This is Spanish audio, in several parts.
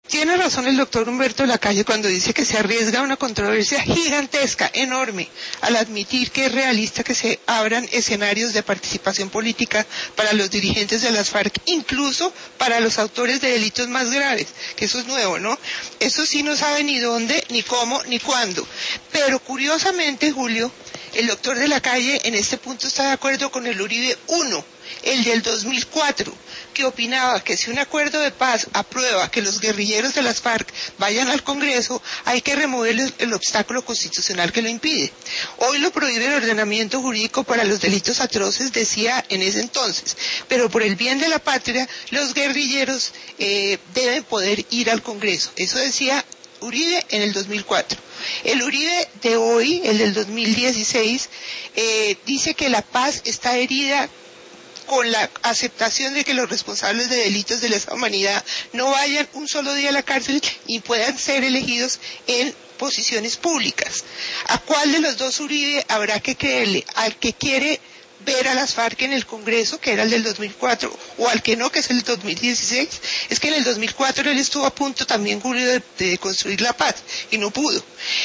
Tiene razón el doctor Humberto Lacalle cuando dice que se arriesga a una controversia gigantesca, enorme, al admitir que es realista que se abran escenarios de participación política para los dirigentes de las FARC, incluso para los autores de delitos más graves, que eso es nuevo, ¿no? Eso sí no sabe ni dónde, ni cómo, ni cuándo. Pero curiosamente, Julio, el doctor de Lacalle en este punto está de acuerdo con el Uribe 1, el del 2004, que opinaba que si un acuerdo de paz aprueba que los guerrilleros de las FARC vayan al Congreso, hay que remover el obstáculo constitucional que lo impide. Hoy lo prohíbe el ordenamiento jurídico para los delitos atroces, decía en ese entonces, pero por el bien de la patria, los guerrilleros deben poder ir al Congreso. Eso decía Uribe en el 2004. El Uribe de hoy, el del 2016, dice que la paz está herida con la aceptación de que los responsables de delitos de lesa humanidad no vayan un solo día a la cárcel y puedan ser elegidos en posiciones públicas. ¿A cuál de los dos Uribe habrá que creerle? ¿Al que quiere ver a las FARC en el Congreso, que era el del 2004, o al que no, que es el 2016? Es que en el 2004 él estuvo a punto también, Julio, de construir la paz, y no pudo.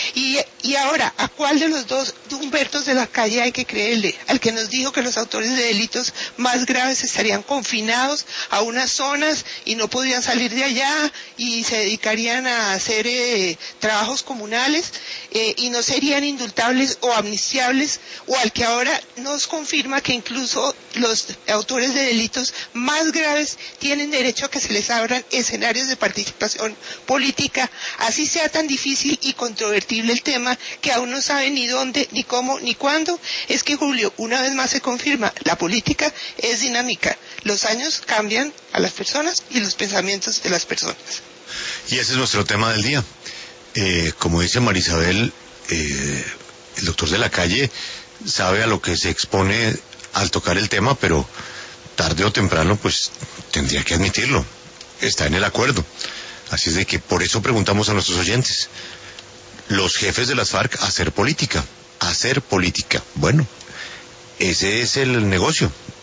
Y ahora, ¿a cuál de los dos Humbertos de Lacalle hay que creerle? ¿Al que nos dijo que los autores de delitos más graves estarían confinados a unas zonas y no podían salir de allá y se dedicarían a hacer trabajos comunales y no serían indultables o amnistiables? ¿O al que ahora nos confirma que incluso los autores de delitos más graves tienen derecho a que se les abran escenarios de participación política, así sea tan difícil y controvertible el tema que aún no sabe ni dónde, ni cómo, ni cuándo? Es que, Julio, una vez más se confirma, la política es dinámica, los años cambian a las personas y los pensamientos de las personas. Y ese es nuestro tema del día. Como dice Marisabel, el doctor de Lacalle sabe a lo que se expone al tocar el tema, pero tarde o temprano pues tendría que admitirlo, está en el acuerdo. Así es de que por eso preguntamos a nuestros oyentes, los jefes de las FARC, hacer política, bueno, ese es el negocio,